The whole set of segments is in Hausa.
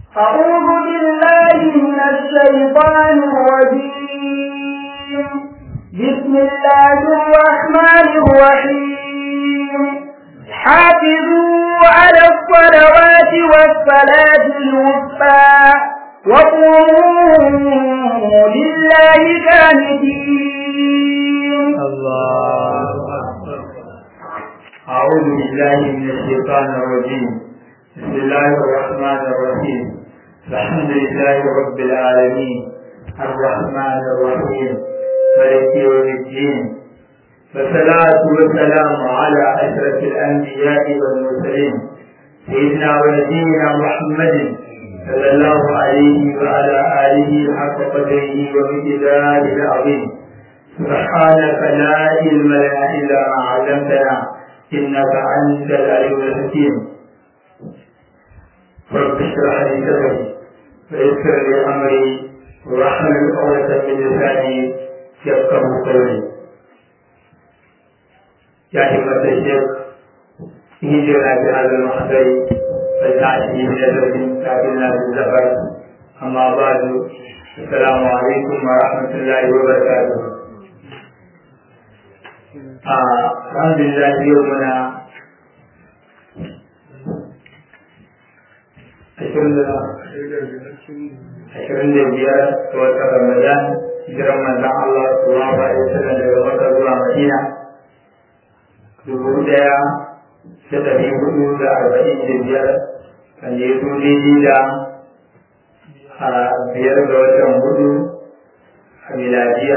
أعوذ بالله من الشيطان الرجيم. بسم الله الرحمن الرحيم. حافظوا على الصلوات والصلاة الوسطى وقوموا لله قانتين. الله أكبر. أعوذ بالله من الشيطان الرجيم. بسم الله الرحمن الرحيم. الحمد لله رب العالمين الرحمن الرحيم مالك يوم الدين، والصلاة والسلام على أشرف الأنبياء والمرسلين سيدنا ونبينا محمد صلى الله عليه وعلى آله حق قدره ومقداره العظيم. سبحانك لا علم لنا إلا ما علمتنا إنك أنت العليم الحكيم. رب اشرح لي صدري ويسر لي أمري واحلل عقدة من لساني يفقهوا قولي. يا همة الشيخ هجرنا بهذا المحضر فلتعتني بنظرة تعبنا بالزفر. أما بعد، السلام عليكم ورحمة الله وبركاته. الحمد لله يومنا 25 ga watan Ramadan, hijiran manzon Allah sallallahu alaihi wasallam daga Makka zuwa Madina 1445, wanda ya zo daidai da 5 ga watan hudu a miladiya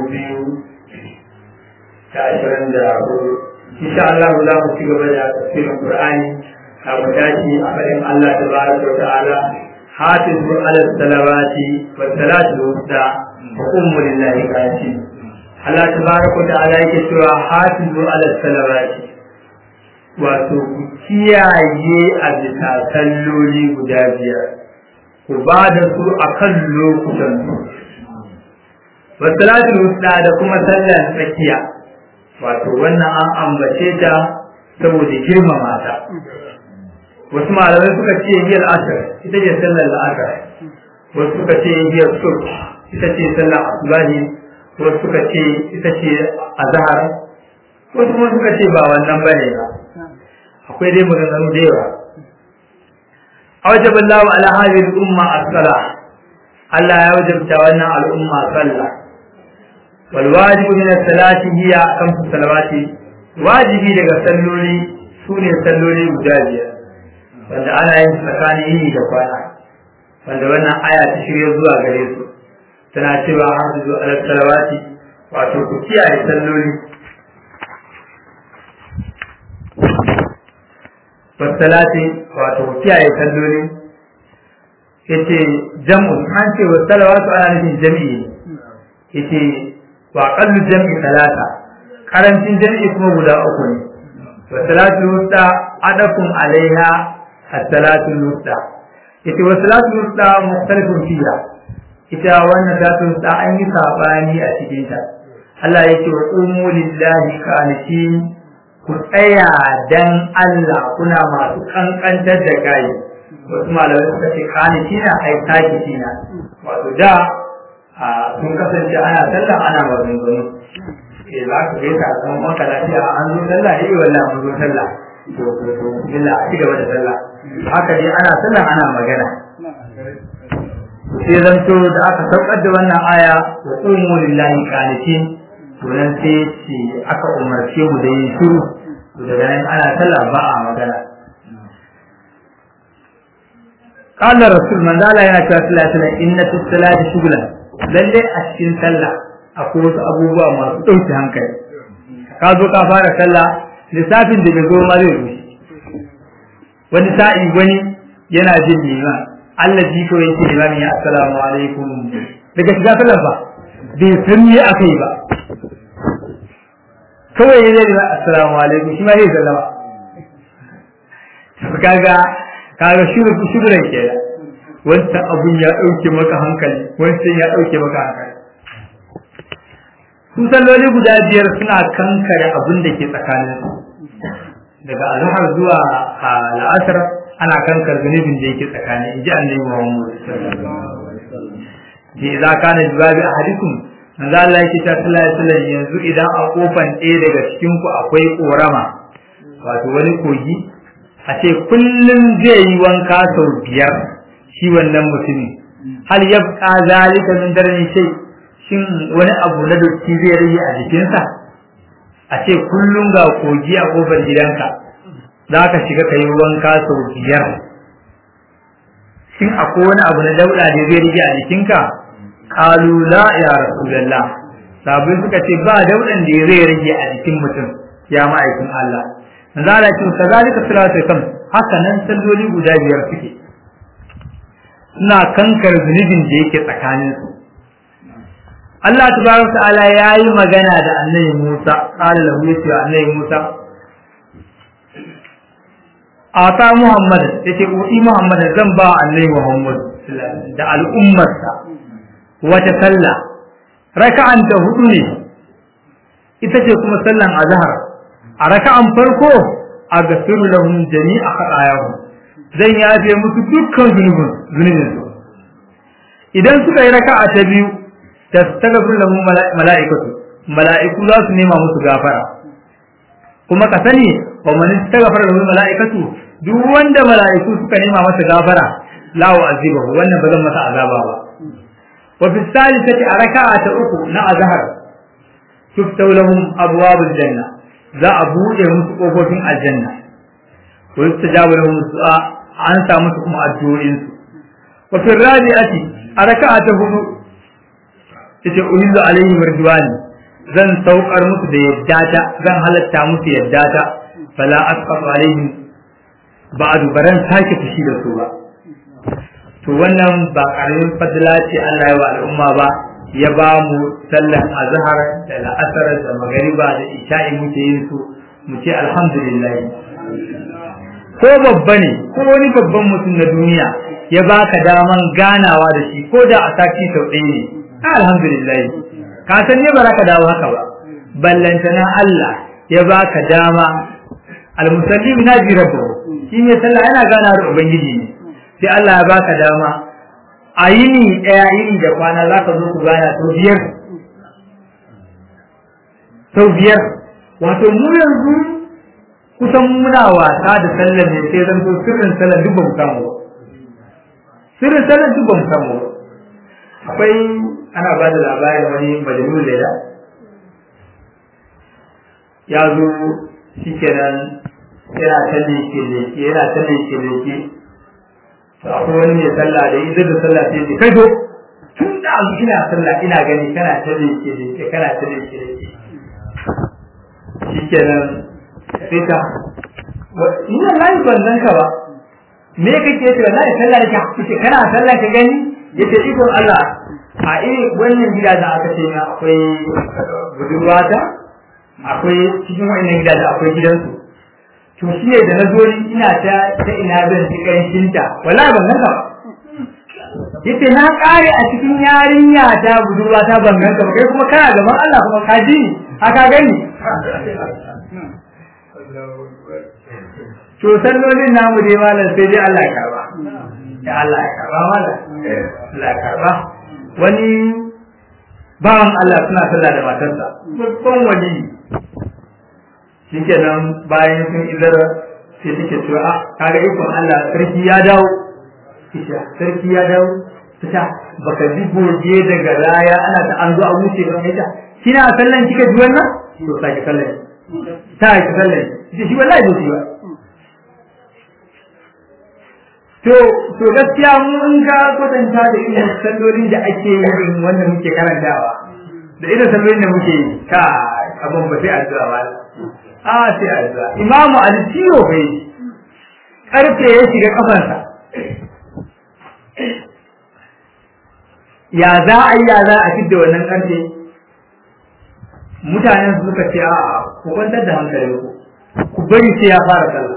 2024. Insha Allah za mu ci gaba da tafsirin Qur'ani a mutaci a faɗin Allah tabaraka wa ta'ala hafizu ala salawati wa salatu wusta wa qummu lillahi qanitin. Allah tabaraka wa ta'ala yake cewa hafizu ala salawati, wato ku kiyaye a bisa salloli guda biyar, ku ba da su akan lokutan su. Wa salatu wusta da kuma sallar tsakiya, wato wannan an ambace ta saboda girmama ta. Wasu malamai suka ce hiyar asar ita ce sallar la'asar, wasu suka ce hiyar subh ita ce sallar asubahi, wasu suka ce ita ce azhar, wasu kuma suka ce ba wannan bane ba. Akwai dai maganganu da yawa. Awjaba Allahu ala hadhihi al-umma as-salah, Allah ya wajabta wannan al'umma sallah. Wal wajibu min as-salati hiya khamsu salawati, wajibi daga salloli sune salloli guda biyar, wanda ana yin tsakanin yini da kwana, wanda wannan aya ta shirya zuwa gare su, tana cewa hafizu ala salawati, wato ku kiyaye salloli. Wasalati, wato ku kiyaye salloli. Yace jam'u, an ce wa salawatu ana nufin jami'i. Yace wa aqallu jam'i talata, karancin jami'i kuma guda uku ne. Wa salatu wusta adakum alaiha as-salatu wusta. Ita wa salatu wusta mukhtalifun fiha. Ita wannan salatu wusta an yi sabani a cikin ta. Allah yake wa qumu lillahi qanitin, ku tsaya dan Allah kuna masu kankantar da kai. Wasu malamai suka ce qanitina ai takitina, wato da sun kasance ana sallah ana maganganu. Za ku gaisa a kan maka lafiya an zo sallah ne, wallahi mun zo sallah, to billah a cigaba da sallah. Haka dai ana sallah ana magana. Sai zanto da aka saukar da wannan aya wa qumu lillahi qanitin, to nan sai ce aka umarce mu da yin shiru, to daga nan ana sallah ba a magana. Qala rasul man dala yana cewa sallallahu alaihi wasallam inna fi salati shughlan, lalle a cikin sallah akwai wasu abubuwa masu ɗauke hankali. Ka zo ka fara sallah, lissafin da bai zo ma zai rushe. Wani sa'i wani yana jin liman, Allah ji ko yake liman ya assalamu alaikum, daga shiga sallah ba bai san me aka yi ba, kawai ya zai liman assalamu alaikum, shi ma zai sallama. Kaga shugulan kenan, wancan abun ya ɗauke maka hankali, wancan ya ɗauke maka hankali. Su salloli guda biyar suna kankare abin da ke tsakanin su, daga azhar zuwa la'asar ana kankar zunubin da yake tsakani inji annabi Muhammad sallallahu alaihi wasallam ji idza kana jibabi ahadikum manzo Allah yake ta sallallahu alaihi wasallam yanzu idan a kofan ɗaya daga cikin ku akwai korama wato wani kogi a ce kullum zai yi wanka sau 5 shi wannan mutumin hal yabqa zalika min darni shay shin wani abu na dotti zai rage a jikinsa a ce kullum ga kogi a kofar gidanka za ka shiga kai wanka sau 5 shin akwai wani abu na dauda da zai rage a jikinka qalu la ya rasulullah sabbin suka ce ba daudan da zai rage a jikin mutum ya ma'aikin Allah manzo Allah ya ce kazalika salatu kam haka nan salloli guda 5 suke suna kankar zunubin da yake tsakanin su Allah tabaraka ta'ala yayi magana da annabi Musa qala lahu ya annabi Musa ata Muhammad yace uti Muhammad zan ba annabi Muhammad da al'ummarsa wata sallah raka'an ta 4 ne ita ce kuma sallan azhar a raka'an farko aghfiru lahum jami'a khatayahum zan yafe musu dukkan zunubin su idan suka yi raka'a ta biyu tastaghfiru lahum mala'iku za su nema musu gafara kuma ka sani wa man istaghfara lahum mala'ikatu duk wanda mala'iku suka nema masa gafara la wa'azibahu wannan ba zan masa azaba ba wa fi salisati raka'a ta 3 na azhar tuftahu lahum abwabul janna za a buɗe musu ƙofofin aljanna wa yustajabu lahum du'a an sa musu kuma addu'o'in su wa fi rabi'ati a raka'a ta 4 yace uhizu alaihim ridwani zan saukar musu da yaddata zan halatta musu yaddata fala asqatu alaihim ba'du baran sake fushi da su ba to wannan ba karamin fadila ce Allah ya wa al'umma ba ya ba mu sallan azhar da la'asar da magariba da isha'i muke yin su mu ce alhamdulillah ko babba ne ko wani babban mutum na duniya ya baka daman ganawa da shi ko da a sati sau ɗaya ne alhamdulillah ka san ne ba za ka dawo haka ba ballantana Allah ya baka dama almusallim naji rabbuhu shi ne sallah yana gana da ubangiji ne sai Allah ya baka dama a yini ɗaya yini da kwana za ka zo ku gana sau biyar wato mu yanzu kusan muna wasa da sallar ne sai zan so sirrin sallar duk ba mu samu ba sirrin sallar duk ba mu samu ba akwai ana ba da labarin wani majnun leda ya zo shikenan yana ta leke akwai wani mai sallah da idan da sallah sai ce kai to tun da azu ina sallah ina gani kana ta leke kana ta leke shikenan sai ta ina layi ban san ka ba me kake ce wallahi sallah nake kace kana sallah ka gani yace ikon Allah a wannan gida da aka ce akwai budurwata akwai cikin wannan gida da akwai gidansu to shi ne da na zo ina ta ina zan ji kanshinta wallahi ban ganka ba yace na kare a cikin yarinya ta budurwa ta ban ganka ba kai kuma kana gaban Allah kuma ka ji haka gani to sallolin namu dai malam sai dai Allah ya karba ya Allah ya karba malam Allah ya karba wani bawan Allah suna sallah da matarsa babban wali shikenan bayan sun izara sai take cewa kaga ikon Allah sarki ya dawo kita baka ji goje daga raya ana ta an zo a wuce ga ita kina sallan kika ji wannan to sai ki sallan shi wallahi ba ba to gaskiya mu in ka kwatanta da irin sallolin da ake yi wanda muke karantawa da irin sallolin da muke yi ka abun ba sai addu'a ba sai addu'a imamu al-tiyo bai karfe ya shiga kafansa ya za a fidda wannan karfe mutanen su suka ce a ku kwantar da hankali ku bari sai ya fara sallah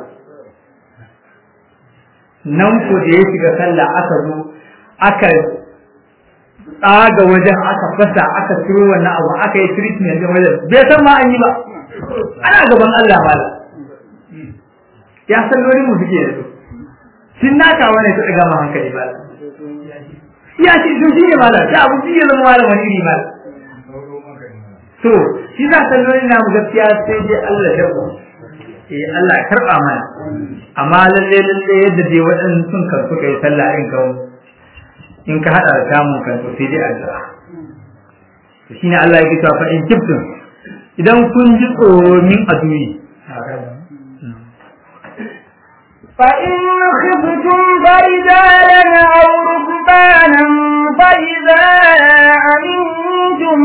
nan ko da ya shiga sallah aka zo aka tsaga wajen aka fasa aka ciro wannan abu aka yi treatment din wajen bai san ma an yi ba ana gaban Allah mala ya salloli mu suke yanzu tun naka wani ta daga ma hankali ba ya ce to shi ne mala ta abu shi ya zama mala wani iri mala to shi za ta lori na mu gaskiya sai dai Allah ya ku Allah ya karba mana amma lalle yadda dai waɗannan sun karɓi kai sallah in ka hada da samun kan to sai dai addu'a to shine Allah ya ce fa in kibtum idan kun ji tsoro min adui فإن خفتم فرجالا أو ركبانا فإذا أمنتم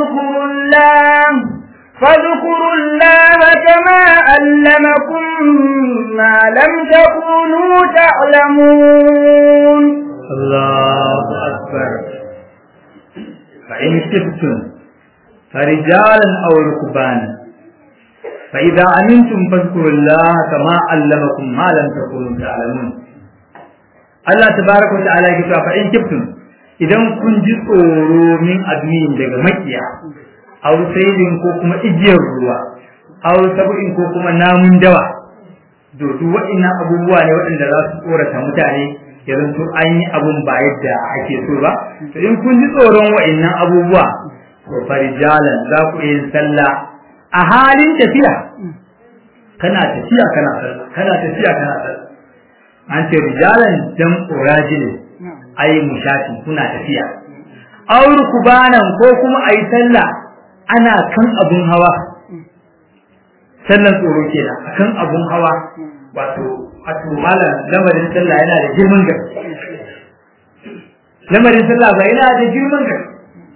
فاذكروا الله كما علمكم ما لم تكونوا تعلمون. الله أكبر. فإن خفتم فرجالا أو ركبانا فإذا أمنتم فاذكروا الله كما علمكم ما لم تكونوا تعلمون. الله تبارك وتعالى يقول فإن خفتم idan kun ji tsoro min admin daga makiya aw sayyidin ko kuma igiyar ruwa aw sabu'in ko kuma namun dawa to duk wa'annan abubuwa ne waɗanda za su tsorata mutane yanzu to an yi abun ba yadda ake so ba to in kun ji tsoron wa'annan abubuwa to farijalan za ku yi sallah a halin tafiya kana tafiya kana sallah kana tafiya kana sallah an ce rijalan dan urajil ai mushati kuna tafiya auru kubanan ko kuma ai sallah ana kan abun hawa sallan tsoro kenan akan abun hawa wato malam lamarin sallah yana da girman gaske lamarin sallah ba yana da girman gaske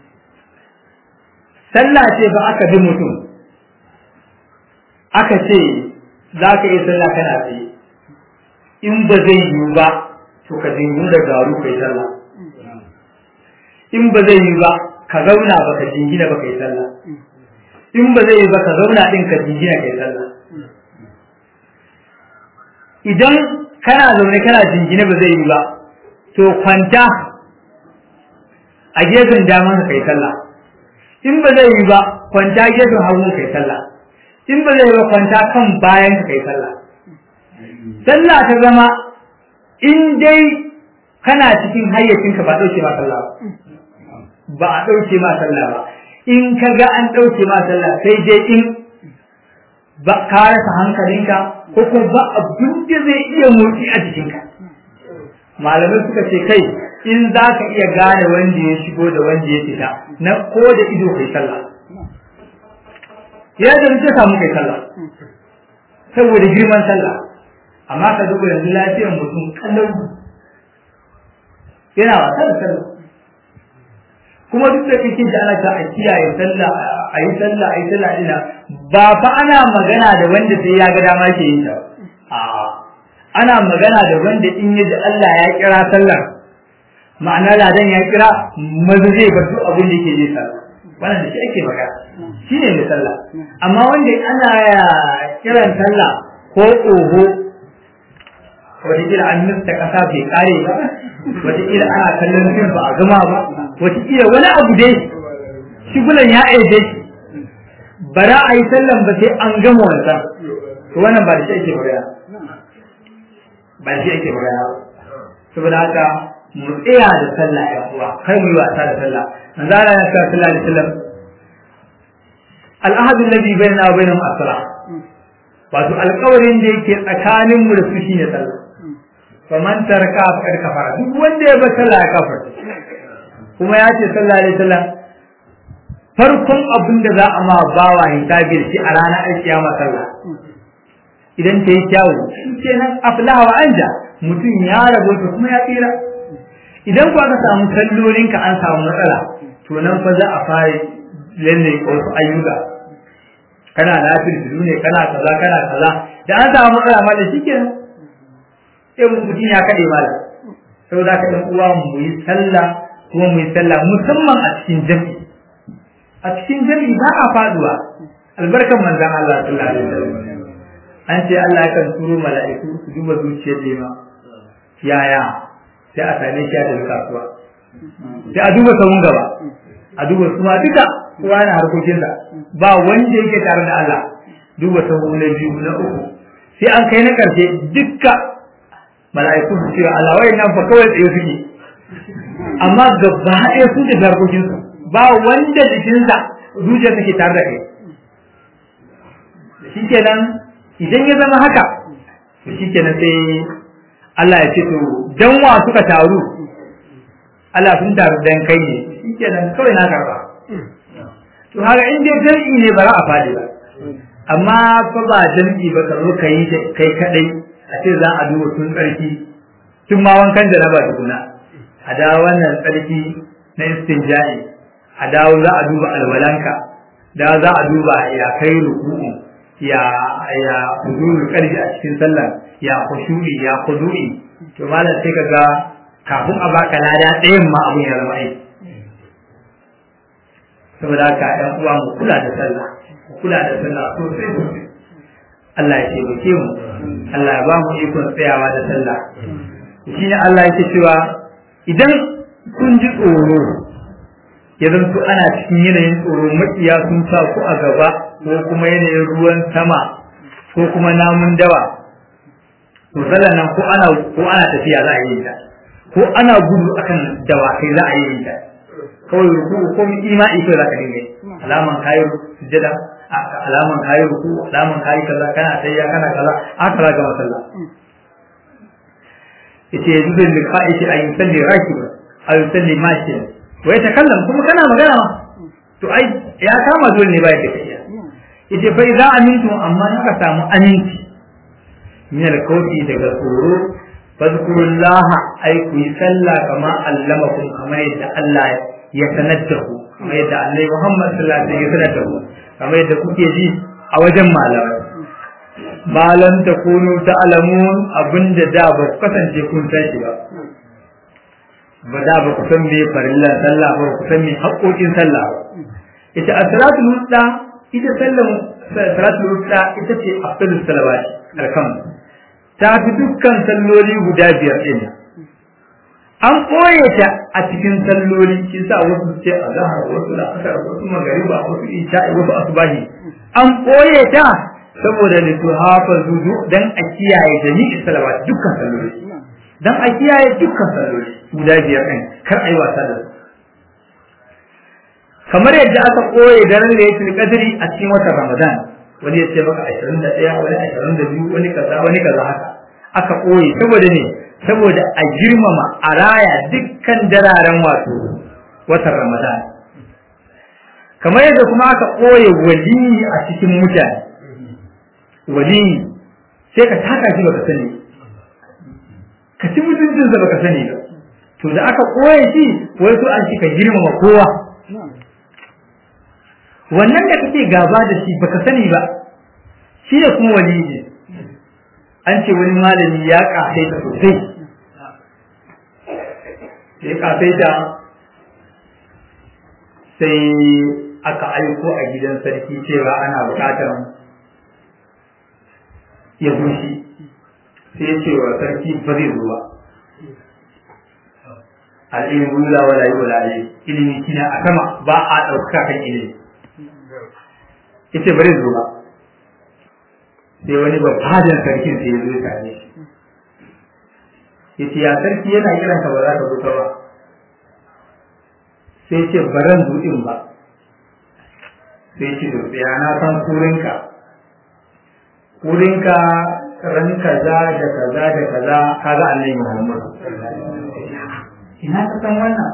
sallah ce ba aka bi mutum aka ce za ka yi sallah kana tsaye in ba zai yiwu ba to ka jingu da garu kai sallah in ba zai yiwu ba ka zauna ba ka jingina ba kai sallah in ba zai yiwu ba ka zauna din ka jingina kai sallah idan kana zaune kana jingina ba zai yiwu ba to kwanta a gefen daman ka kai sallah in ba zai yiwu ba kwanta gefen hagu kai sallah in ba zai yiwu ba kwanta kan bayan ka kai sallah sallah ta zama in dai kana cikin hayyacinka ba dauke ma sallah ba a dauke ma sallah ba in ka ga an dauke ma sallah sai dai in ba ka rasa hankalinka ko kuma ba abin da zai iya motsi a jikinka malamai suka ce kai in za ka iya gane wanda ya shigo da wanda ya fita na ko da ido kai sallah ya da muke samu kai sallah saboda girman sallah amma ka duba yanzu lafiyar mutum kallon yana wasa da sallah kuma duk da kake ji ana ta a kiyaye sallah a yi sallah ina ba fa ana magana da wanda sai ya ga dama ke yin ta ana magana da wanda in ya ji Allah ya kira sallar ma'ana ladan ya kira maza zai bar duk abin da yake yi sallah wannan da shi ake magana shine mai sallah amma wanda ana kiran sallah ko oho wataƙila an nufta ƙasa bai ƙare ba wataƙila ana kallon fim ba a gama ba wataƙila wani abu dai shigulan ya aibe shi bara a yi sallan ba sai an gama wancan to wannan ba da shi ake magana ba da shi ake magana saboda haka mu tsaya da sallah ya kuwa kai mu yi wasa da sallah manzo Allah ya ce sallallahu alaihi wasallam al-ahadu alladhi bainana wa bainahum as-salah wato alƙawarin da yake tsakanin mu da su shine sallah faman taraka faqad kafara duk wanda ya bar sallah ya kafara kuma ya ce sallallahu alaihi wasallam farkon abin da za a ma bawa hisabi shi a ranar alkiyama sallah idan ta yi kyawu kenan aflaha wa anja mutum ya rabo ta kuma ya tsira idan ku aka samu kallolinka an samu matsala to nan fa za a fara lalle wasu ayyuka kana lafiyar su ne kana kaza da an samu matsala ma da shikenan sai mutum ya kade mala saboda ka dan uwa mu yi sallah kuma mu yi sallah musamman a cikin jami'i a cikin jami'i ba a faduwa albarkan manzon Allah sallallahu alaihi wasallam an ce Allah yakan turo mala'iku su duba zuciyar lema yaya sai a same shi da kasuwa sai a duba sawun gaba a duba kuma duka kowa na harkokin da ba wanda yake tare da Allah duba sawu na biyu na uku sai an kai na karshe dukka mala'iku su ce Allah wai nan fa kawai tsaye suke amma gaba ɗaya su da zarkokin su ba wanda jikinsa zuciya take tare da kai shikenan idan ya zama haka shikenan sai Allah ya ce to dan wa suka taru Allah sun taru dan kai ne shikenan kawai na karba to haka in dai jami'i ne ba za a fadi ba amma fa ba jami'i ba ka zo kai kadai a ce za a duba tun tsarki tun ma wankan da na ba tukuna a dawo wannan tsarki na istinja'i a dawo za a duba alwalanka da za a duba ya kai ruku'u ya hudurul qalbi a cikin sallah ya khushu'i ya khudu'i to malam sai kaga kafin a baka lada ɗayan ma abun ya zama aiki saboda haka ɗan uwa mu kula da sallah sosai Allah ya taimake mu Allah ya ba mu ikon tsayawa da sallah shine Allah yake cewa idan kun ji tsoro ya zanto ana cikin yanayin tsoro makiya sun sa ku a gaba ko kuma yanayin ruwan sama ko kuma namun dawa to sallan nan ko ana tafiya za a yi ta ko ana gudu akan dawakai za a yi ta kawai ruku ko imani ko za ka dinga alaman kayi sujada alaman kayi ruku alaman kayi kaza kana tayya kana kaza aka raga masalla yace yanzu da liqa'i ay yusalli rakiba ay yusalli mashiyan wa yatakallam kuma kana magana ma to ai ya kama dole ne bai da kai yace fa idza amintum amma ka samu aminci min al-kawfi daga tsoro fadhkurullaha ay ku salla kama allamakum kama yadda Allah ya sanaddahu kama yadda Allah Muhammad sallallahu alaihi wasallam ya sanaddahu kama yadda kuke ji a wajen malamai malam takunu ta'lamun abinda da ba ku kasance kun san shi ba da ba ku san me farillan sallah ba ku san me haƙoƙin sallah ba ita as-salatul wusta ita salatul wusta ita ce afdalus salawat alkam ta fi dukkan salloli guda biyar din an koye ta a cikin salloli kisa wasu ce azhar wasu la'asar wasu magriba wasu isha'i wasu asbahi an koye ta saboda lituhafazu dan a kiyaye jami'i salawat dukkan salloli dan a kiyaye dukkan salloli guda biyar din kar ayi wasa da su kamar yadda aka koye daren da yake kadiri a cikin watan Ramadan wani ya ce maka 21 wani 22 wani kaza haka aka koye saboda ne saboda a girmama a raya dukkan dararen wato watan Ramadan kamar yadda kuma aka koye wali a cikin mutane wali sai ka taka shi baka sani ka ci mutuncin sa baka sani ba to da aka koye shi wai so an ka girmama kowa wannan da kake gaba da shi baka sani ba shi da kuma wali ne an ce wani malami ya kafe ta sosai ya kafe ta sai aka aiko a gidan sarki cewa ana bukatar ya gushi sai ya ce wa sarki ba zai zuwa al'ilmu la wala yula ilimi kina a sama ba a ɗauka kan ilimi yace bari zuwa sai wani babban sarkin sai ya zo tare yace ya sarki yana kiran ka ba za ka zo ba sai ce baran zuɗin ba sai ce to ya na san kurinka ran kaza da kaza da kaza kaga Annabi Muhammad ina ka san wannan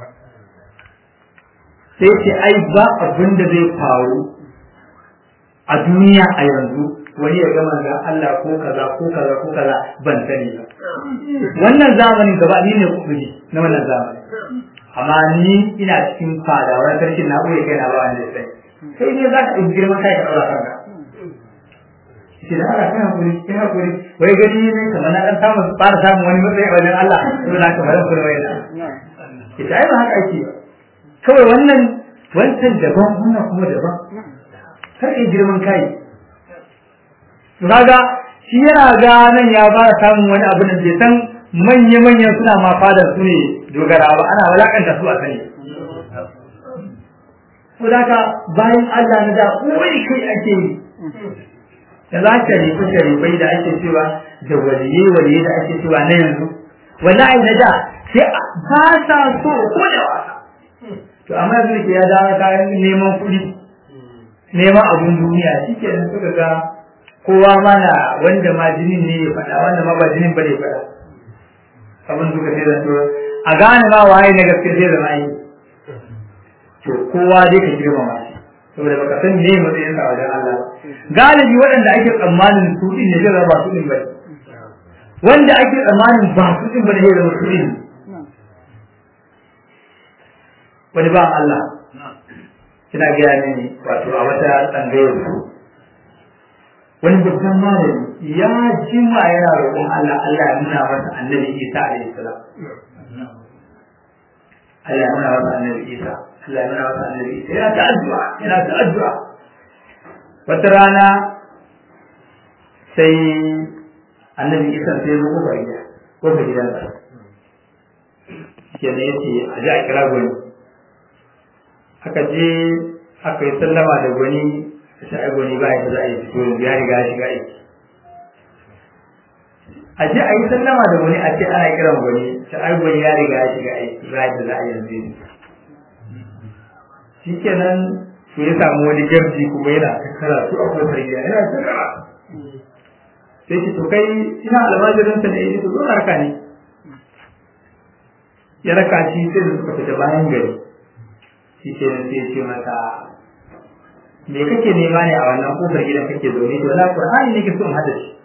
sai ce ai ba abin da zai faru a duniya a yanzu wani ya gama ga Allah ko kaza ban sani ba wannan zamanin gaba ni ne kudi na wannan zamani amma ni ina cikin fadawar sarkin na koyi kai na ba wanda sai ne za ka yi girman kai ka daura kanka shi da Allah kai hakuri wai gani ne kamar na dan fara samun wani matsayi a wajen Allah to na ka fara kula wai da ita ai ba haka ake kawai wannan wancan daban wannan kuma daban kar in girman kai kaga shi yana ga nan ya fara samun wani abu da bai san manya suna ma fadar su ne dogara ba ana walakanta su a sani ko daga bayan Allah na da wani kai ake yi da za ka rufe sharifai da ake cewa da waliye da ake cewa na yanzu wallahi na da sai ba sa so ko da wasa to amma yanzu ke ya dawo kayan neman kuɗi neman abun duniya shikenan suka ga kowa mana wanda ma jinin ne ya faɗa wanda ma ba jinin ba ne faɗa abin duka sai da to a gane ma waye na gaske sai da mai to kowa dai ka girmama shi saboda baka san me matsayin sa wajen Allah galibi waɗanda ake tsammanin su din ne zai ba su din ba wanda ake tsammanin ba su din ba ne zai zama su din wani ba Allah kina ga ne wato a wata tsangayar su wani babban malami ya jima yana roƙon Allah Allah ya nuna masa annabi Isa alaihi salam Allah ya nuna masa annabi Isa Allah ya nuna masa annabi Isa yana ta addu'a wata rana sai annabi Isa sai zo kofar gidansa ke da yace a ji a kira gwani aka je aka yi sallama da gwani sai gwani ba ya za a yi fito ya riga ya shiga aiki a je a yi sallama da wani a ce ana kiran gwani sai gwani ya riga ya shiga aiki ba ya za a yi yanzu shi kenan su ya samu wani garji kuma yana karatu a kofar gida yana karatu sai ki to kai ina almajirinsa ne ya zo harka ne ya raka shi sai da suka fita bayan gari shi kenan sai ya ce mata me kake nema ne a wannan kofar gidan kake zaune to la Qur'ani ne ke son hada shi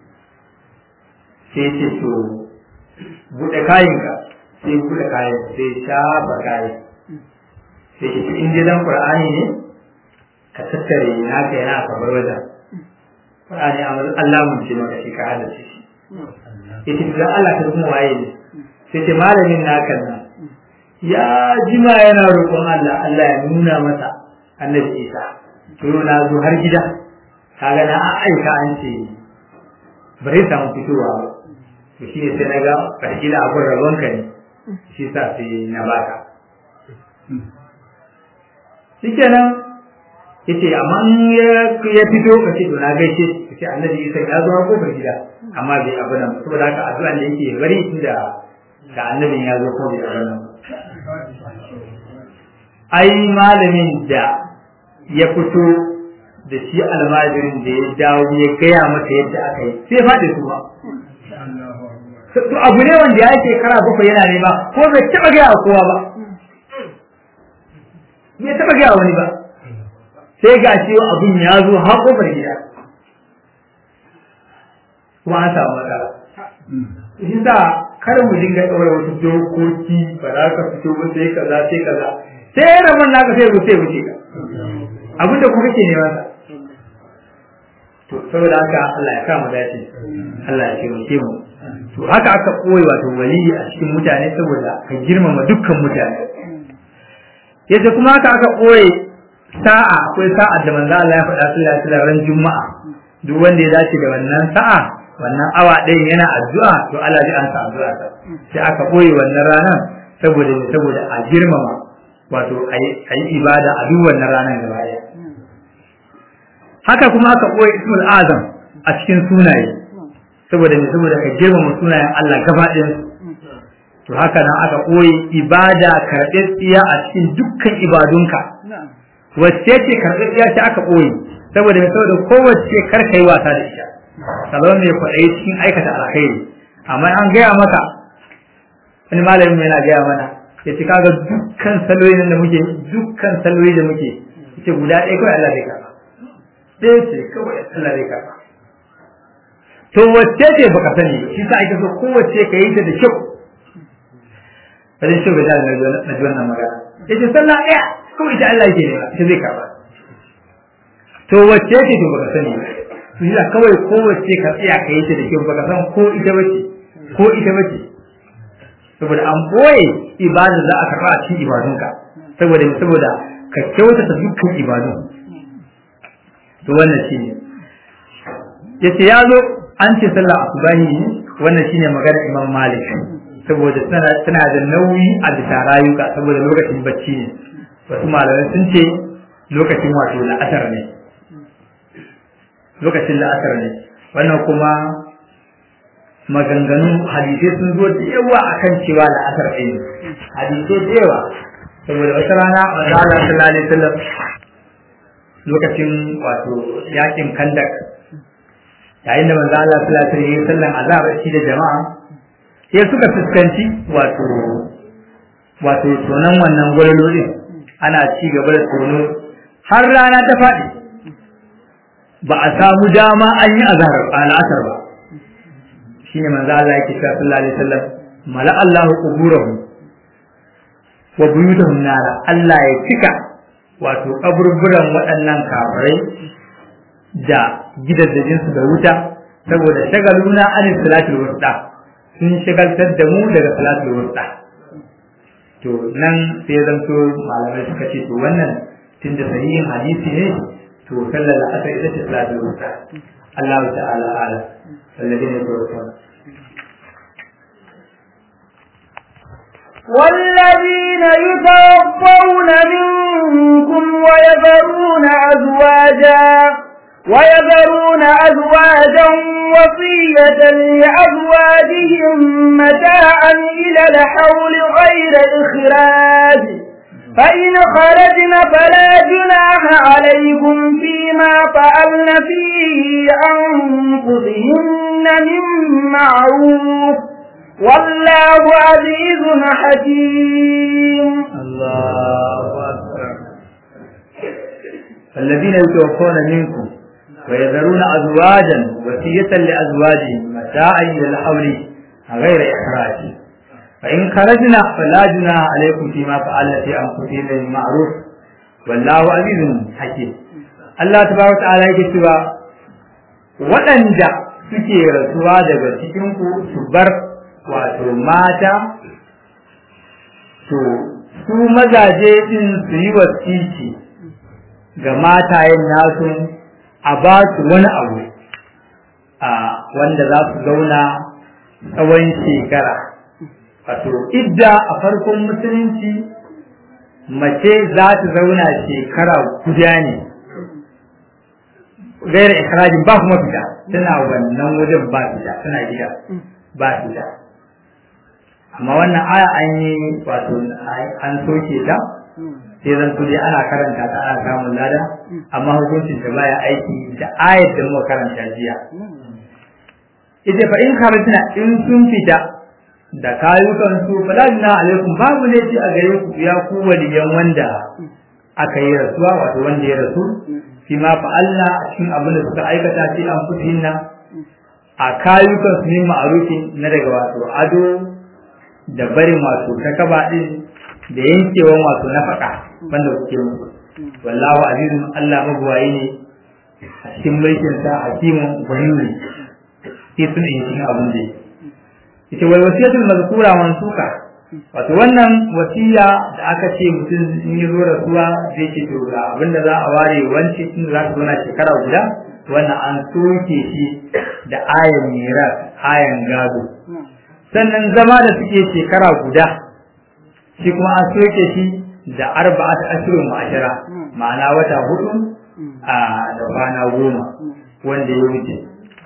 sai ce to bude kayanka sai bude kayan sai shafa kayan sai ce in gidan Qur'ani ne ka tattare na kai na ka bar wajen Qur'ani amma Allah mun ce maka shi ka hada shi yace dan Allah ka kuma waye ne sai ce malamin naka nan ya jima yana roƙon Allah Allah ya nuna masa annabi Isa to na zo har gida kaga na aika an ce bare samu fitowa to shi ne sai na ga kila abun rabon ka ne shi sa sai na baka shikenan yace amma ya fito kace to na gaishe kace annabi Isa ya zo ko bar gida amma bai abu nan saboda haka addu'a da yake bari tunda da annabin ya zo ko bai abu nan ai malamin da ya fito da shi almajirin da ya dawo ya gaya masa yadda aka yi sai faɗi su ba to abu ne wanda ya ce kara bakwai yana nema ko bai taɓa gaya wa kowa ba bai taɓa gaya wani ba sai ga shi abun ya zo har kofar gida kuma an samu matsala shi sa kar mu dinga ɗaura wasu dokoki ba za ka fito ba sai kaza sai kaza sai rabon naka sai zo sai wuce ka abin da kuma ke nema sa to saboda haka Allah ya kama dace Allah ya taimake mu to haka aka koyi wato waliyi a cikin mutane saboda ka girmama dukkan mutane yace kuma haka aka koyi sa'a akwai sa'a da manzo Allah ya faɗa sallallahu alaihi wasallam ran juma'a duk wanda ya dace da wannan sa'a wannan awa ɗayan yana addu'a to Allah zai ansa addu'a ta sai aka koyi wannan ranar saboda a girmama wato ayi ibada a duk wannan ranar gaba ɗaya haka kuma aka koyi ismul azam a cikin sunaye saboda ka girmama sunayen Allah gaba ɗayan to haka nan aka koyi ibada karɓaɓɓiya a cikin dukkan ibadunka wacce ce karɓaɓɓiya ce aka koyi saboda kowace kar kai wasa da ita salon ne kwaɗayi cikin aikata alkhairi amma an gaya maka wani malamin yana gaya mana ya ce kaga dukkan saloli da muke ce guda ɗaya kawai Allah zai karɓa ɗaya ce kawai Allah zai karɓa to wacce ce baka sani shi sa ake so kowace ka yi ta da kyau wajen shi gaja na ji wannan magana ya ce sallah ɗaya kawai ita Allah yake nema ita zai karɓa to wacce ce to baka sani su yi kawai kowace ka tsaya ka yi ta da kyau baka san ko ita bace saboda an boye ibada za a karɓa a cikin ibadunka saboda ka kyautata dukkan ibadu to wannan shine yace ya zo an ce sallah asubahi ne wannan shine magana Imam Malik saboda tana da nauyi a bisa rayuka saboda lokacin bacci ne wasu malamai sun ce lokacin wato la'asar ne wannan kuma maganganu hadisai sun zo da yawa akan cewa la'asar ɗin hadisai da yawa saboda wata rana wanda Allah sallallahu alaihi wasallam lokacin wato yakin Kandak yayin da manzo Allah sallallahu alaihi wasallam ya sallan azhar shi da jama'a sai suka fuskanci wato tonan wannan gwalolo ana ci gaba da tono har rana ta faɗi ba a samu dama an yi azhar al'asar ba shine manzo Allah yake cewa sallallahu alaihi wasallam mala Allahu quburahum wa buyutahum nara Allah ya cika wato kaburburan waɗannan kafirai da gidajen su da wuta saboda shagaluna an salatul wusta sun shagaltar da mu daga salatul wusta to nan sai zanto malamai suka ce to wannan tunda sahihin hadisi ne to sallar asar ita ce salatul wusta Allah ta'ala ala alladhina yatawaffauna والذين يتوفون منكم ويذرون أزواجا وصية لأزواجهم متاعا إلى الحول غير إخراج فإن خرجن فلا جناح عليكم فيما فعلن في أنفسهن من معروف والله عزيز حكيم. الله أكبر. الذين يتوفون منكم ويذرون أزواجا وصية لأزواجهم متاعا إلى الحول غير إخراج فإن خرجنا فلا جناح عليكم فيما فعلن في أنفسهن بالمعروف والله عزيز حكيم. الله تبارك وتعالى يكتب waɗanda suke rasuwa daga cikinku su bar wato mata to su mazaje din su yi wasiki ga matayen nasu a ba su wani abu wanda za su zauna tsawon shekara wato idda a farkon musulunci mace za ta zauna shekara guda ne gaira ikrajin ba kuma fita tana wannan wajen ba fita tana gida ba fita amma wannan aya an yi wato an soke ta sai zan tuje ana karanta ta ana samun lada amma hukuncin ta baya aiki da ayat da muka karanta jiya ita fa in kharajna in sun fita da kayukan su falajna alaikum babu ne ci a gare ku ya ku waliyan wanda aka yi rasuwa wato wanda ya rasu fi ma fa Allah cikin abin da suka aikata sai an fitinna a kayukan su ne ma'arufin na daga wato ado da barin wato takaba din da yankewan wato nafaka wanda kuke musu wallahu azizun Allah magwayi ne a cikin mulkin sa hakimun gwani sai sun yi cikin abin da ita wal wasiyatul mazkura mansuka wato wannan wasiya da aka ce mutum in yi zo rasuwa zai ce to ga abinda za a ware wance tun za ta zauna shekara guda wannan an soke shi da ayan miras ayan gado sannan zama da suke shekara guda shi kuma an soke shi da 4 ashirin ma'ashara ma'ana wata 4 da kwana 10 wanda ya wuce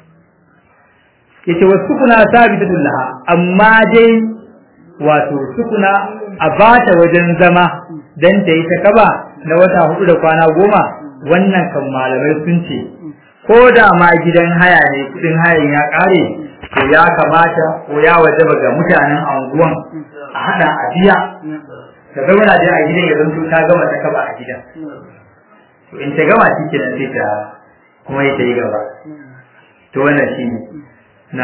yace wasu kuna sabitatun laha amma dai wato sukuna a bata wajen zama dan ta yi ta kaba na wata 4 da kwana 10 wannan kan malamai sun ce ko da ma gidan haya ne kudin hayan ya kare to ya kamata ko ya wajaba ga mutanen anguwan a hada a biya ta zauna da a gidan ya zanto ta gama ta kaba a gidan to in ta gama shi kenan sai ta kuma ya yi gaba to wannan shine na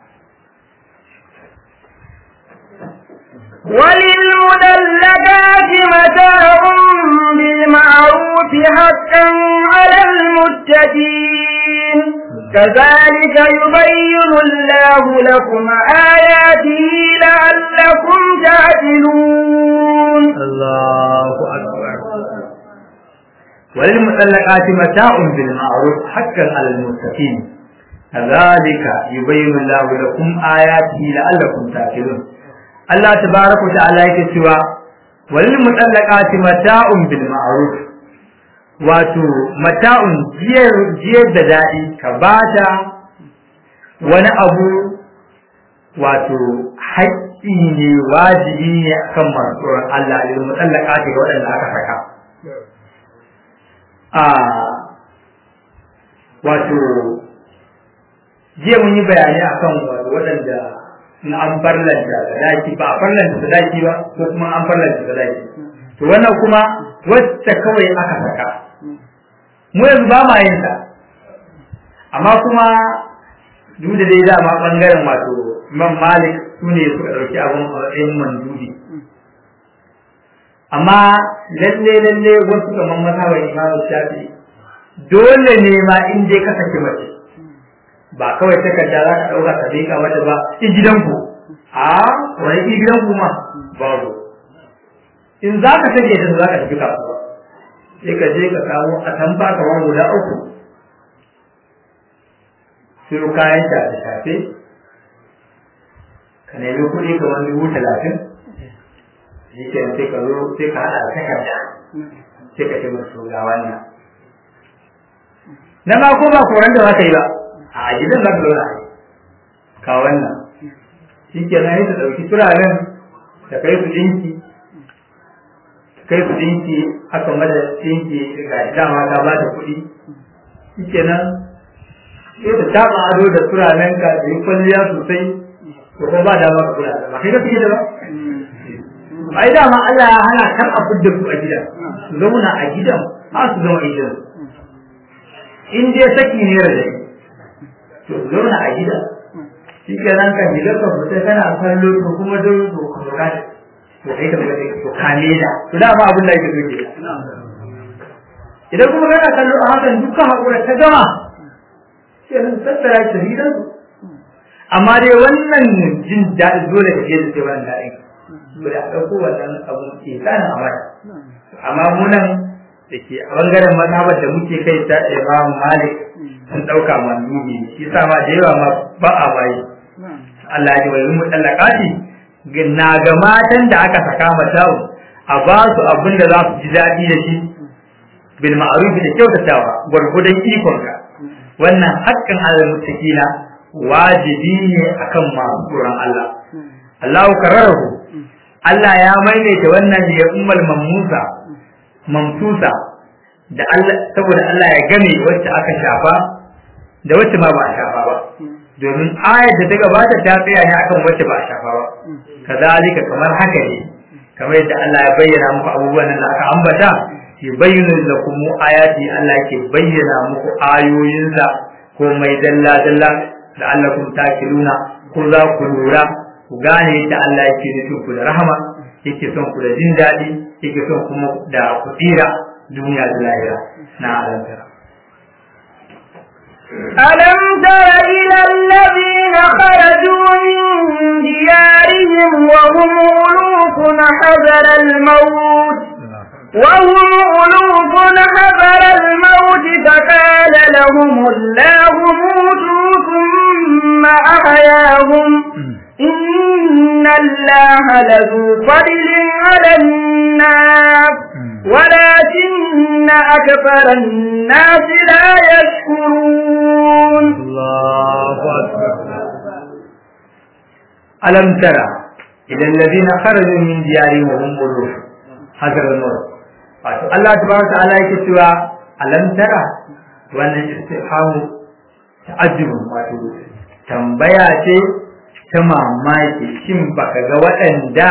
وللمدلجات متاع بالمعروف حقا على المتقين كذلك يبين الله لكم آياته لعلكم تعقلون. الله أكبر. وللمطلقات متاع بالمعروف حقا على المتقين كذلك يبين الله لكم آياته لعلكم تعقلون. Allah tabaraka ta'ala yake cewa walil mutallaqati mata'un bil ma'ruf wato mata'un jiyar da dadi ka bata wani abu wato haƙƙi ne wajibi ne akan masu tsoron Allah lil mutallaqati ga waɗanda aka saka wato jiya mun yi bayani akan waɗanda in an farlanta sadaki ba a farlanta sadaki ba ko kuma an farlanta sadaki to wannan kuma wacce kawai aka saka mu yanzu ba ma yin ta amma kuma duk da dai dama bangaren wato Imam Malik su ne suka ɗauki abin a matsayin mandubi amma lalle wasu kamar mazhabar Imam Shafi'i dole ne ma in dai ka saki mace ba kawai takarda za ka ɗauka ka beka mata ba in gidanku wani gidanku ma babu in za ka sake ta za ka tafi kasuwa sai ka je ka samu a tamba kamar guda 3 sai kayan shafe-shafe ka nemi kuɗi kamar 30,000 shi ke sai ka zo sai ka haɗa takarda sai ka ce musu ga wannan na ma ko ba koran da za ka yi ba a gidan za ka zauna ka wannan shi ke nan ta ɗauki turaren ta kai su ɗinki aka mada ɗinki ga dama ta ba ta kuɗi shi ke nan sai ta taɓa ado da turaren ka da yi kwalliya sosai ko kuma ba dama ka kula ba kai ka fiye da ba ai dama Allah ya hana kar a fidda su a gidan su zauna a gidan ba su zama a gidan in dai saki ne da to zauna a gida shi ke nan kan gidan ka fita kana kallo to kuma don to ka to kai ka fita to kame da to da ba abin da yake doke idan kuma kana kallo a hakan dukkan hakura ta gama sai nan tattara ta gidan amma dai wannan jin daɗi dole ka je da sai wannan daɗin dole a ɗauko wannan abun ke tsanin a mata amma munan da ke a bangaren mazhabar da muke kai ta Imam Malik sun ɗauka mandubi shi sa ma da yawa ma ba a bayi Allah ya ji wani mutallaqati na ga matan da aka saka mata a ba su abin da za su ji daɗi da shi bil ma'ruf da kyautatawa gwargwadon ikon ka wannan haƙƙin alal muttaqina wajibi ne akan masu tsoron Allah Allahu kararahu Allah ya maimaita wannan ya ummul mamsusa da Allah saboda Allah ya game wacce aka shafa da wacce ma ba a shafa ba domin ayar da ta gabata ta tsaya ne akan wacce ba a shafa ba kazalika kamar haka ne kamar yadda Allah ya bayyana muku abubuwan da aka ambata yubayyinu lakum ayati Allah ke bayyana muku ayoyinsa ko mai dalla dalla da Allah kun takiluna ko za ku lura ku gane yadda Allah yake nufin ku da rahama yake son ku da jin daɗi yake son kuma da ku tsira duniya da lahira na alantara ألم تر إلى الذين خرجوا من ديارهم وهم ألوف حذر الموت فقال لهم الله موتوا ثم أحياهم إن الله لذو فضل على الناس ولكن أكثر الناس لا يشكرون الله أكبر ألم ترى إلى الذين خرجوا من ديارهم وهم ألوف حذر الموت الله تبارك وتعالى يكتب ألم ترى وأن الاستفهام تعجب tambaya ce ta mamaki shin baka ga waɗanda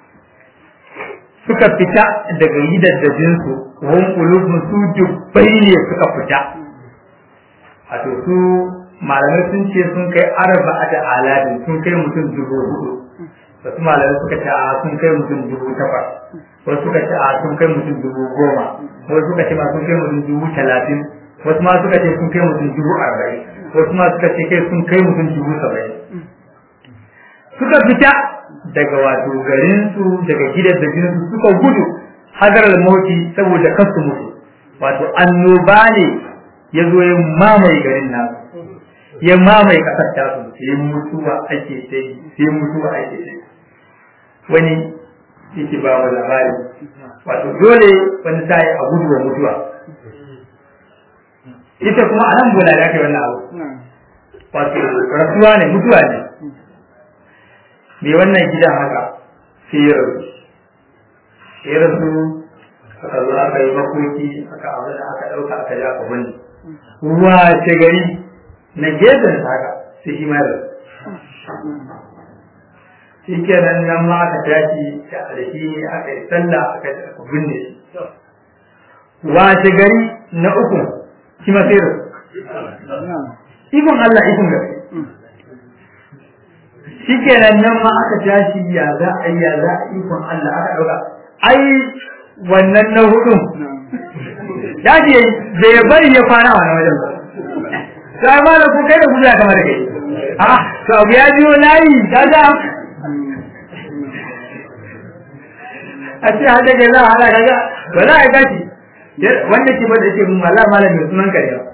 suka fita daga gidajen su won kulubun su dubbai ne suka fita wato su malamai sun ce sun kai 40,000 sun kai mutum 4,000 wasu malamai suka ce sun kai mutum 8,000 wasu suka ce sun kai mutum 10,000 wasu suka ce ma sun kai mutum 30,000 wasu ma suka ce sun kai mutum 40,000 wasu ma suka ce kai sun kai mutum 70,000 suka fita daga wato garin su daga gidajen su suka gudu hadarar mauti saboda kasu mutu wato annoba ne ya zo ya mamaye garin nasu ya mamaye kasar tasu sai mutuwa ake sai mutuwa ake sai wani yake ba wa labari wato dole wani sai a gudu wa mutuwa ita kuma a nan bola da ake wannan abu wato rasuwa ne mutuwa ne mai wannan gidan haka sai ya rasu aka zo aka yi makoki aka abu da aka ɗauka aka ja aka wani ruwa ce gari na gefen haka sai shi ma rasu shi kenan nan ma aka tashi da shi aka yi sallah aka binne shi wace gari na uku shi ma sai rasu ikon Allah ikon gari shi kenan nan ma aka tashi ya za a yi ikon Allah aka ɗauka ai wannan na hudu ya ce da ya bari ya kwana a wajen ba sai ma da ku kai da guda kamar kai to abu ya biyo layi kaga a ce hada ga za a hada kaga wala ya gashi wanda ke bada ce mun Allah malamin sunan kare ba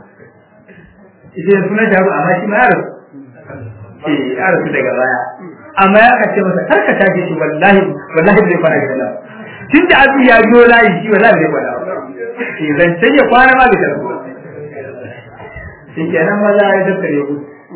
idan sunan jaru amma shi ma yaro yaro daga baya amma ya kace masa karka take shi wallahi bai fara gidan tun da abu ya biyo layi shi wallahi bai fara zan ya kwana ma bai tarbu shi kenan maza ya tattare ku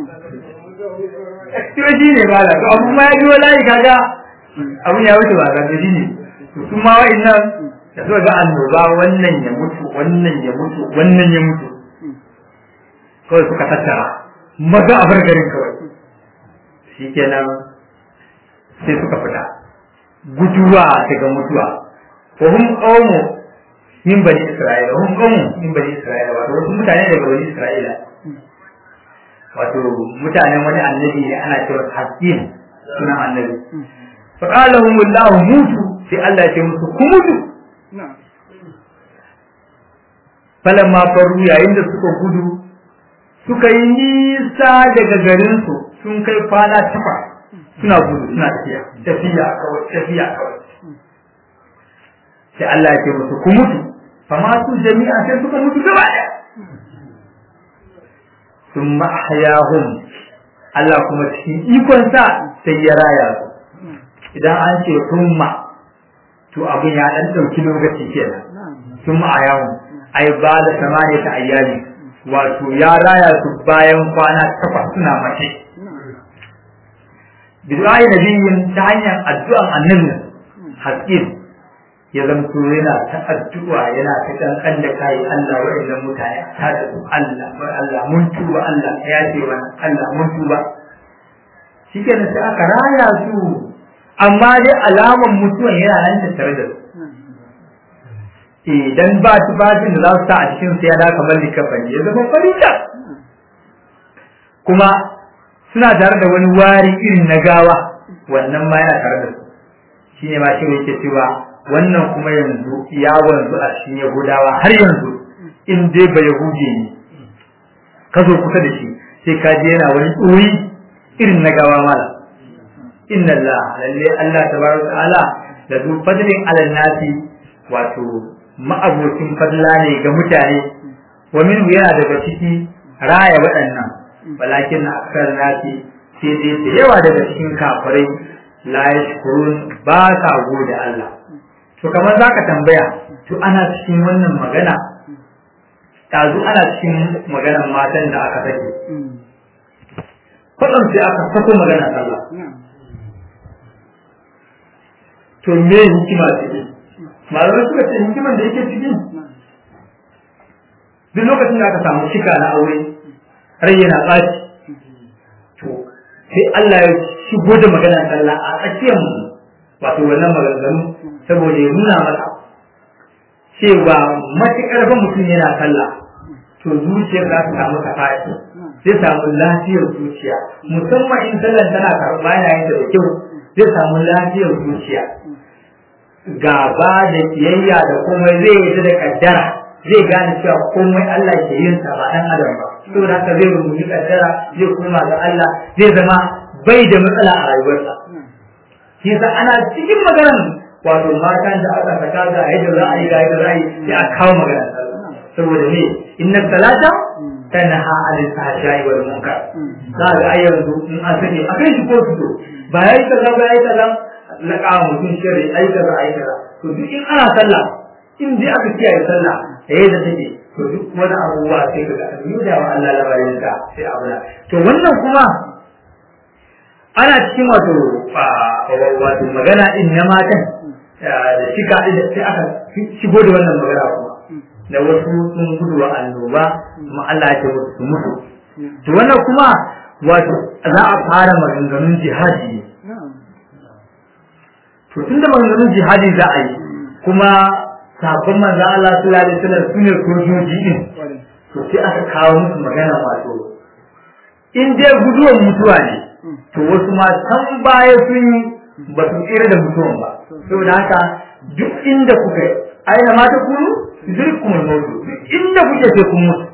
shi ne ba da abu ma ya biyo layi kaga abu ya wuce ba ga shi ne su ma wa'annan da suka ga annoba wannan ya mutu wannan ya mutu wannan ya mutu kawai suka tattara maza a bar garin kawai shi kenan sai suka fita guduwa daga mutuwa wa hum qawmu min bani isra'ila hum qawmu min bani isra'ila wato mutane daga bani isra'ila wato mutanen wani annabi ne ana cewa hakim sunan annabi fa qala lahum Allah mutu sai Allah ya ce musu ku mutu falamma faru yayin da suka gudu suka yi nisa daga garin su sun kai kwana 8 suna gudu suna tafiya kawai sai Allah ya ce musu ku mutu fama su jami'a sai suka mutu gaba ɗaya ثم أحياهم Allah kuma cikin ikonsa sai ya raya su idan an ce kuma to abin ya dan dauki lokaci kenan kuma a yawon ai ba da samaniya ta ayyali wato ya raya su bayan kwana 8 suna mace bid'ai nabiyin ta hanyar addu'an annabi hakim ya zamto yana ta addu'a yana ta kankan da kai Allah wa'annan mutane ta da su Allah mun tuba Allah ya ce wannan Allah mun tuba shikenan sai aka raya su amma dai alaman mutuwan yana nan da tare da su idan ba su bajin da za su sa a cikin sai ya da kamar likafani ya zama farita kuma suna tare da wani wari irin na gawa wannan ma yana tare da su shine ma shi yake cewa wannan kuma yanzu ya wanzu a cikin Yahudawa har yanzu in dai ba Yahudi ne ka zo kusa da shi sai ka je yana wani tsoyi irin na gawa mala inna Allah lalle Allah tabaraka ta'ala da zu fadlin alal nasi wato ma'abokin fadla ne ga mutane wa min yana daga ciki raya waɗannan walakin akthar nasi sai dai da yawa daga cikin kafirai la yashkurun ba sa gode Allah to kamar zaka tambaya to ana cikin wannan magana tazu ana cikin maganar matan da aka sake kwatsam sai aka sako magana Allah to me hikima ce malamai suka ce hikiman da yake ciki duk lokacin da aka samu shika na aure rai yana ɓaci to sai Allah ya shigo da maganar Allah a tsakiyar mu wato wannan maganganu saboda ya nuna maka cewa matuƙar ban mutum yana sallah to zuciyar za ta samu kafafi zai samu lafiyar zuciya musamman in sallar tana karɓa yana yin da kyau zai samu lafiyar zuciya gaba da kiyayya da komai zai yi da kaddara zai gane cewa komai Allah ke yin sa ba dan adam ba saboda haka zai rubuci kaddara zai koma ga Allah zai zama bai da matsala a rayuwarsa shi yasa ana cikin maganar wato matan da aka saka da ayyukan ra'ayi ga ayyukan ra'ayi sai a kawo magana saboda me inna salata tanha 'anil fahsha'i wal munkar za ga ayyanzu in an sani akai shi ko fito ba yayi kaza ba yayi kaza laka mutum shari ayi kaza to duk in ana sallah in dai aka kiyaye sallah yayin da take to duk wani abubuwa sai ka ga da wa Allah labarin ka sai abuna to wannan kuma ana cikin wato magana din na matan da shika din sai aka shigo da wannan magana kuma da wasu sun gudu wa annoba kuma Allah ya ce su mutu to wannan kuma wato za a fara maganganun jihadi to tunda maganganun jihadi za a yi kuma sabon manzo Allah sallallahu alaihi wasallam sune sojoji din to sai aka kawo musu magana wato in dai guduwan mutuwa ne to wasu ma san baya sun ba su tsira da mutuwan ba saboda haka duk inda kuka aina ma ta kunu zirkum al-maut inda kuke sai kun mutu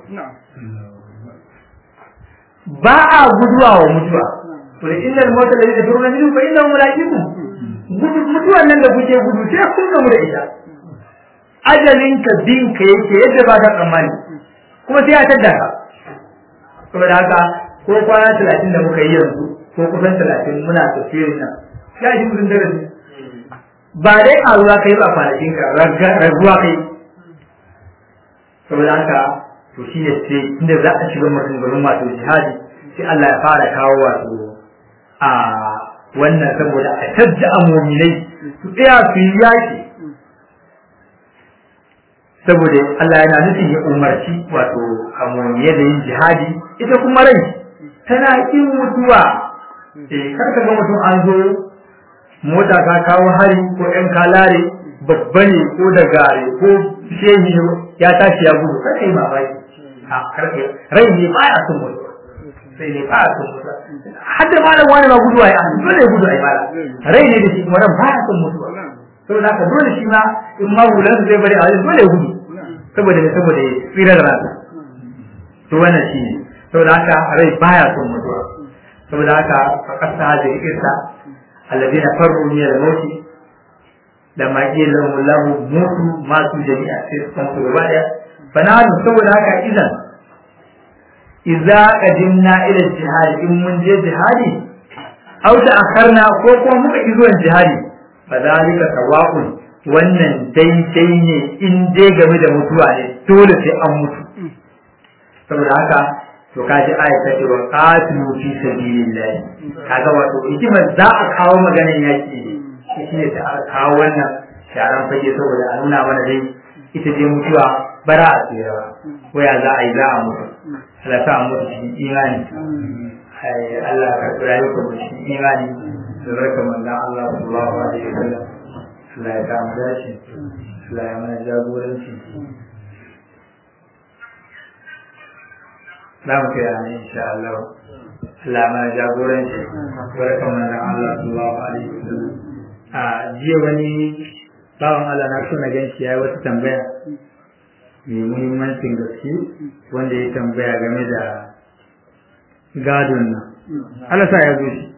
ba a guduwa wa mutuwa to innal mauta alladhi taduruna minhu fa innahu mulaqikum mutuwan nan da kuke gudu sai kun gamu da ita ajalin ka din ka yake yadda ba ka tsammani kuma sai a tada ka saboda haka ko kwana 30 da muka yi yanzu ko kusan 30 muna tafsirin nan ya ji mutum darasi ba dai a ruwa kai ba kwanakin ka raguwa kai saboda haka to shi ne sai inda za a shiga maganganun masu jihadi sai Allah ya fara kawo wato a wannan saboda a tajja mu'minai su tsaya su yi yaki saboda Allah yana nufin ya umarci wato mu'minai da yin jihadi ita kuma rai tana kin mutuwa kar ka ga mutum an zo mota ka kawo hari ko ɗan kalare babba ne ko da gare ko shehi ya tashi ya gudu kai ma bai a karfe rai ne ba ya son mutuwa sai ne ba ya son mutuwa hadda malam wani ma gudu ai an dole gudu ai malam rai ne da shi kuma ran ba ya son mutuwa saboda haka dole shi ma in ma hulan zai bari a dole gudu saboda tsira da ransa to wannan shi ne saboda haka rai ba ya son mutuwa saboda haka fakasta hajji irsa alladina farru min al-maut da ma qila lahu mutu ma su jami'a sai sun ku gaba daya fanadu saboda haka idan idza qadimna ila jihad in mun je jihadi aw da akarna ko kuma muka ki zuwa jihadi fadalika sawa'un wannan daidai ne in dai game da mutuwa ne dole sai an mutu saboda haka to kaji ayata ce wa qatilu fi sabilillah kaga wato hikimar za a kawo maganar yaki shi ne da aka kawo wannan sharan fage saboda a nuna mana dai ita dai mutuwa bara a tsira waya za a yi za a mutu Allah sa a mutu cikin imani Allah ka kira yau kuma cikin imani da barkan manzon Allah sallallahu alaihi wasallam Allah ya samu dace Allah ya mana jagoranci za mu kai ana insha Allah Allah mana jagoranci barkan manzon Allah sallallahu alaihi wasallam a jiya wani bawan Allah na so na ganshi yayi wata tambaya mai muhimmancin gaske wanda ya tambaya game da gadon nan Allah sa ya zo shi